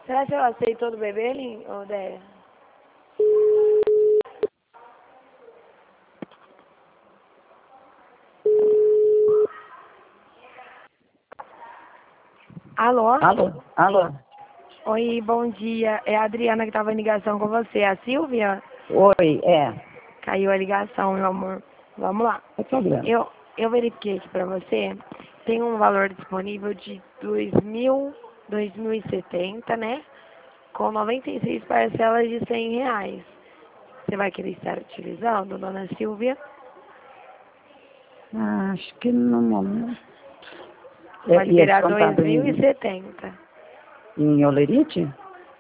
Será que eu aceitou do bebê, Lin, ou Déia? Alô? Alô. Oi, bom dia. É a Adriana que estava em ligação com você. É a Silvia? Oi, Caiu a ligação, meu amor. Vamos lá. é problema. Eu verifiquei aqui para você. Tem um valor disponível de 2.070, né? Com 96 parcelas de R$ 100. Você vai querer estar utilizando, dona Silvia? Acho que no momento. Vai liberar descontado 2.070. em Olerite?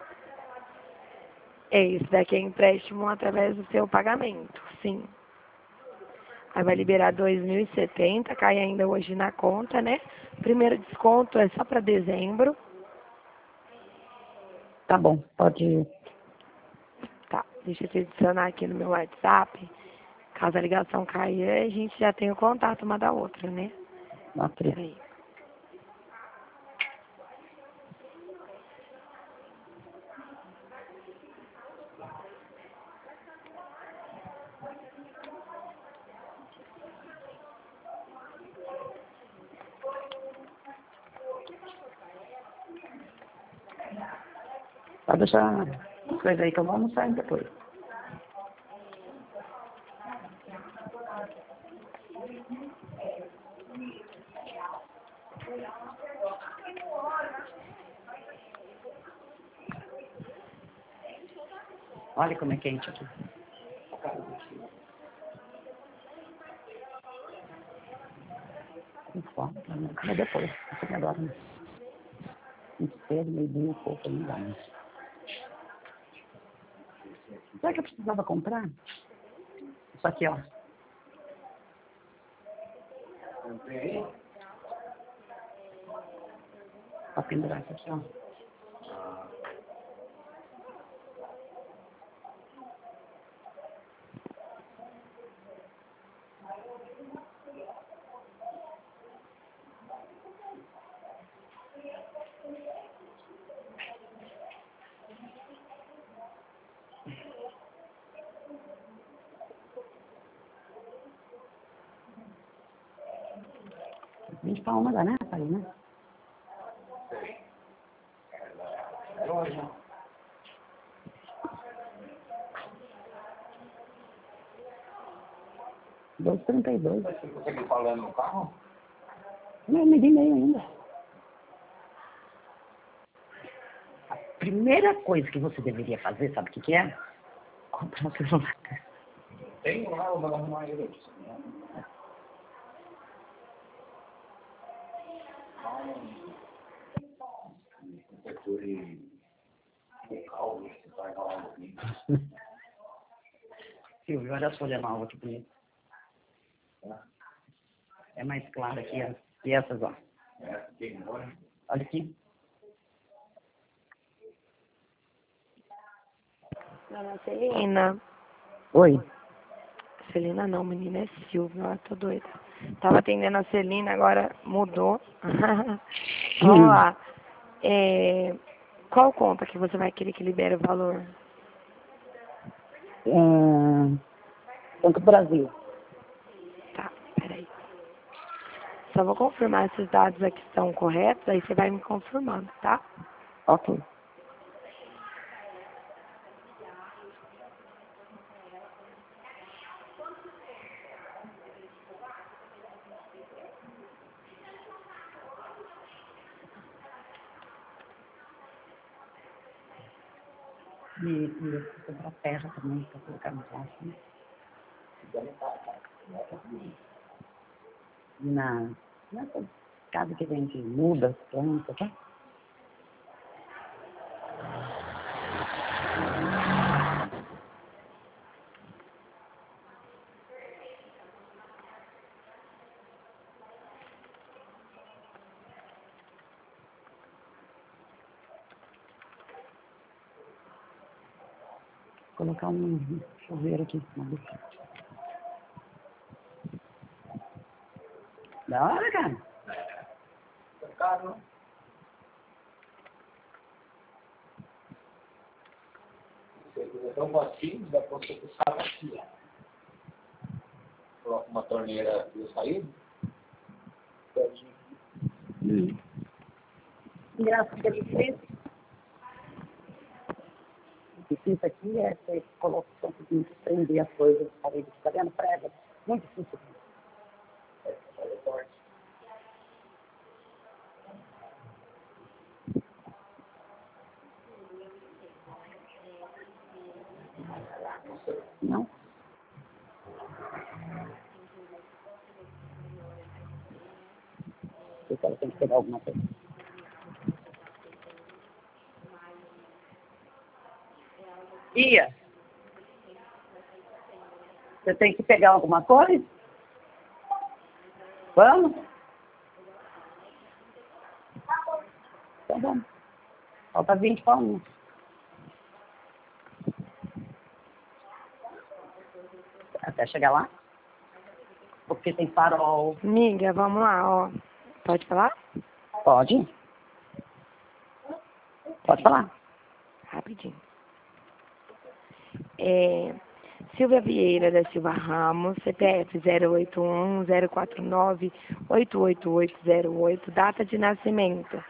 É isso, daqui é empréstimo através do seu pagamento, sim. Aí vai liberar 2.070, cai ainda hoje na conta, né? Primeiro desconto é só para dezembro. Tá bom, pode ir. Tá, deixa eu te adicionar aqui no meu WhatsApp. Caso a ligação caia, a gente já tem o contato uma da outra, né? Ok. Peraí. Pode deixar as coisas aí que eu vou almoçar depois. Olha como é quente aqui. Com fome, mas depois. Não agora, né? Muito cedo, meio-dia, um pouco ainda. Né? Será que eu precisava comprar? Isso aqui, ó. Pra pendurar isso aqui, ó. A gente fala uma né, pai, né? R$2,32. Você consegue falar no carro? Não, me dei meio ainda. A primeira coisa que você deveria fazer, sabe o que é? Comprar um celular. Tem lá, eu vou arrumar ele. Silvio, olha a folha nova que bonita. É mais clara que essas, ó. Olha aqui. Dona Celina. Oi. Celina não, menina, é Silvia, eu tô doida. Tava atendendo a Celina, agora mudou. Vamos lá. Qual conta que você vai querer que libere o valor? Banco do Brasil. Tá, peraí. Só vou confirmar esses dados aqui estão corretos, aí você vai me confirmando, tá? Ok. E eu vou comprar terra também, para colocar no plástico, né? Nessa casa que vende mudas, plantas, tá? Colocar um chuveiro aqui. Da hora, cara. Caro. tão vazio, dá pra você puxar aqui, ó. Coloca uma torneira de saída. Graças a Deus. O difícil aqui é você colocar o pouquinho de prender as coisas na parede, tá vendo? Prega. Muito difícil. Não? Eu quero tem que pegar alguma coisa. Ia. Você tem que pegar alguma coisa? Vamos? Então vamos. Falta 20 para 1. Até chegar lá? Porque tem farol. Amiga, vamos lá, ó. Pode falar? Pode? Pode falar. Rapidinho. Silvia Vieira da Silva Ramos, CPF 081-049-88808, data de nascimento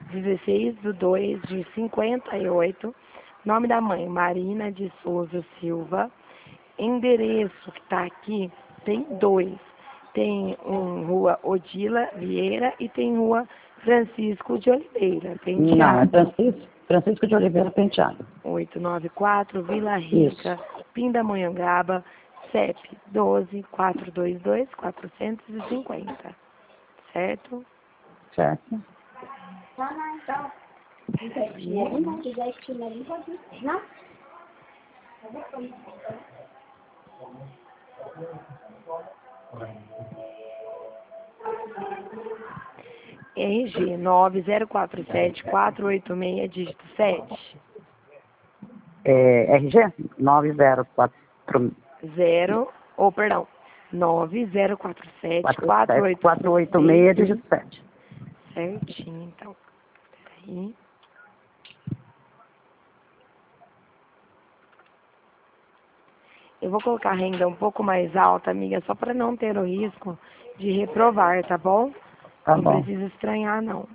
16/2/58, nome da mãe Marina de Souza Silva, endereço que está aqui tem 2, tem Rua Odila Vieira e tem Rua Francisco de Oliveira, Não, é Penteado. Francisco de Oliveira Penteado. 894, Vila Rica, Pindamonhangaba, CEP 12-422-450. Certo? Certo? RG 9047-486, dígito 7. RG 904 Perdão, 9047-486, 486, dígito 7. certinho, então. Peraí. Eu vou colocar a renda um pouco mais alta, amiga, só para não ter o risco de reprovar, tá bom? Tá Não bom. precisa estranhar, não.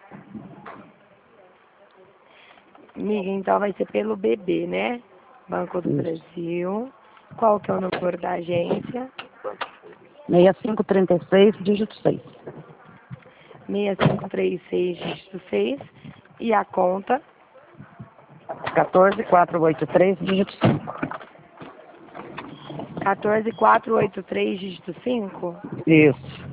Amiga, então vai ser pelo BB, né? Banco do Isso. Brasil. Qual que é o número da agência? 6536, dígito 6. 6536, dígito 6. E a conta? 14483, dígito 5. 14483, dígito 5? Isso.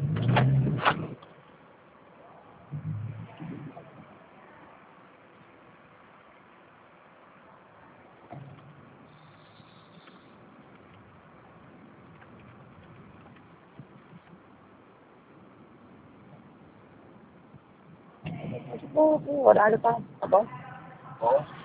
O horário tá bom? Ó.